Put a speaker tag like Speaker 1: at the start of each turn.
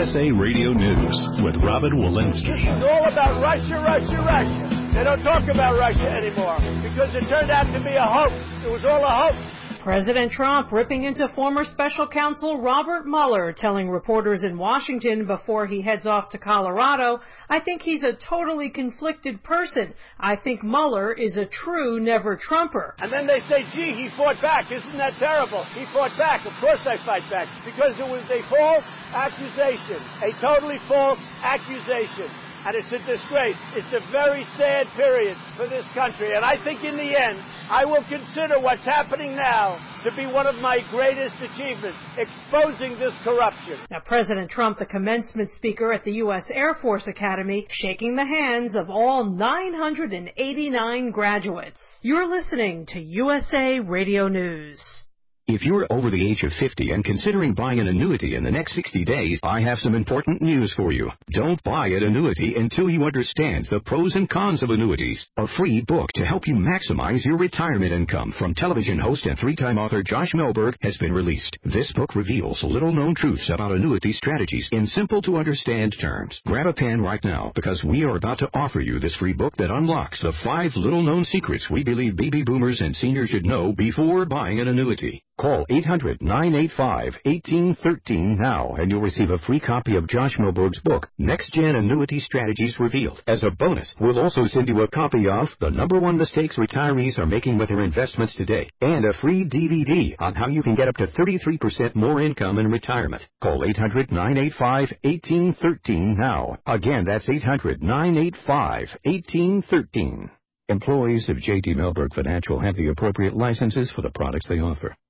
Speaker 1: USA Radio News with Robin Walensky.
Speaker 2: It's all about Russia, Russia, Russia. They don't talk about Russia anymore because it turned out to be a hoax. It was all a hoax.
Speaker 3: President Trump ripping into former special counsel Robert Mueller, telling reporters in Washington before he heads off to Colorado, "I think he's a totally conflicted person. I think Mueller is a true never-Trumper."
Speaker 2: And then they say, gee, he fought back. Isn't that terrible? He fought back. Of course I fight back. Because it was a false accusation. A totally false accusation. And it's a disgrace. It's a very sad period for this country. And I think in the end, I will consider what's happening now to be one of my greatest achievements, exposing this corruption.
Speaker 3: Now, President Trump, the commencement speaker at the U.S. Air Force Academy, shaking the hands of all 989 graduates. You're listening to USA Radio News.
Speaker 4: If you're over the age of 50 and considering buying an annuity in the next 60 days, I have some important news for you. Don't buy an annuity until you understand the pros and cons of annuities. A free book to help you maximize your retirement income from television host and three-time author Josh Melberg has been released. This book reveals little-known truths about annuity strategies in simple-to-understand terms. Grab a pen right now because we are about to offer you this free book that unlocks the 5 little-known secrets we believe baby boomers and seniors should know before buying an annuity. Call 800-985-1813 now, and you'll receive a free copy of Josh Melberg's book, Next Gen Annuity Strategies Revealed. As a bonus, we'll also send you a copy of The #1 Mistakes Retirees Are Making with Their Investments Today, and a free DVD on how you can get up to 33% more income in retirement. Call 800-985-1813 now. Again, that's 800-985-1813. Employees of J.D. Melberg Financial have the appropriate licenses for the products they offer.